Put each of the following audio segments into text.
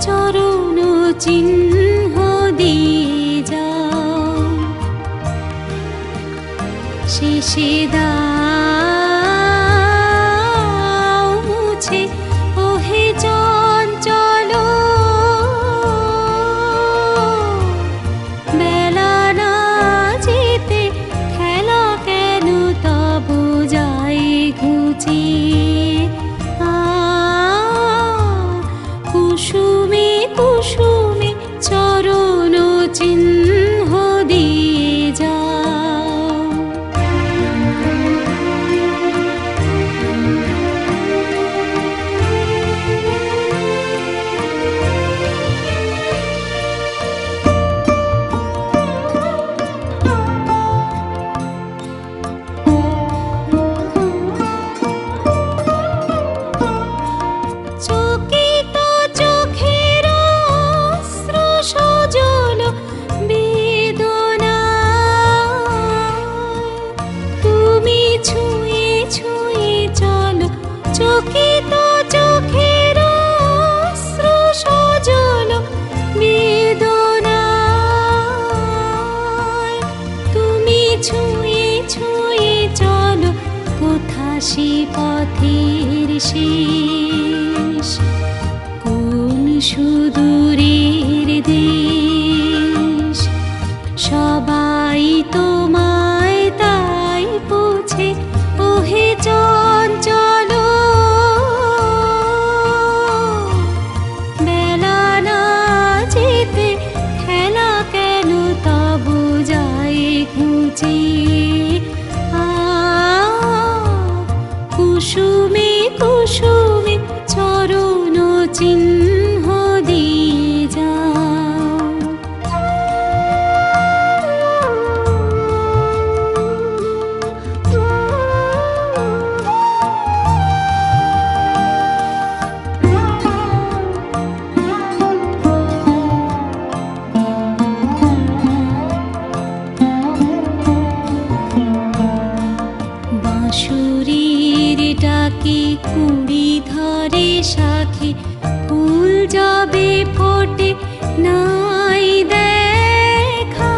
চরণ চিহ্ন দিয়ে যাও, শেষে দাও মুছে ওহে চঞ্চল বেলা না যেতে খেলা কেন তব যায় ঘুচিয়ে। কুসুমে কুসুমে চরণ চিহ্ন দিয়ে যাও। চকিত চোখের অশ্রু সজল বেদনায় তুমি ছুঁয়ে ছুঁয়ে চলো। চকিত চোখের অশ্রু সজল বেদনায় তুমি ছুঁয়ে ছুঁয়ে চলো। কোথা সে পথের শেষ, কোন সুদূরের দেশ, সবাই তোমায় তাই পুছে ওহে চঞ্চল বেলা না যেতে খেলা কেন তব যায় ঘুচিয়ে। কুসুমে কুসুমে চরণ চিহ্ন দিয়ে যাও। বাঁশুরীর ডাকে কুড়ি ধরে শাখে ফুল যাবে ফোটে নাই দেখা।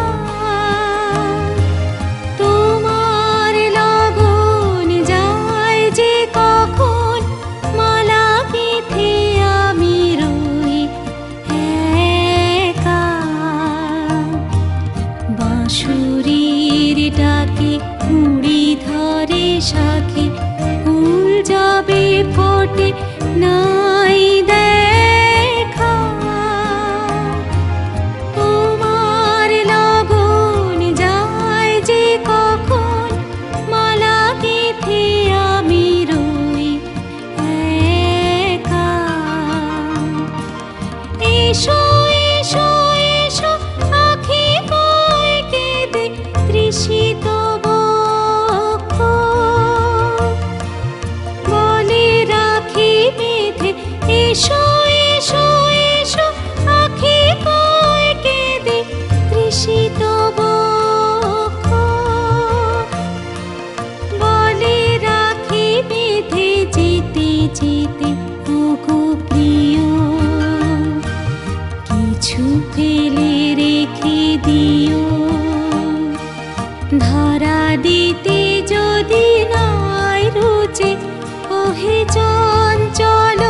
তোমার লগন যায় যে কখন মালা গেঁথে আমি রই একা। বাঁশুরীর ডাকে কুড়ি ধরে শাখে ফুল যাবে ফোটে নাই দেখা। তোমার লগন যায় যে কখন মালা গেঁথে আমি রই একা। এসো এসো এসো আখি কয় কেঁদে তৃষিত বক্ষ, বলে রাখি বেঁধে। এসো এসো এসো আখি কয় কেঁদে তৃষিত বক্ষ, বলে রাখি বেঁধে। যেতে যেতে ওগো প্রিয় কিছু ফেলে রেখে দিও। ধরা দিতে যদি নাই রুচে ওহে চঞ্চল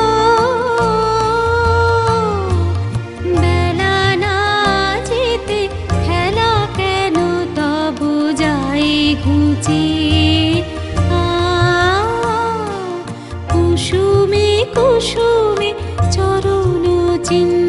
বেলা না যেতে খেলা কেন তব যায় ঘুচিয়ে। কুসুমে কুসুমে চরণ চিহ্ন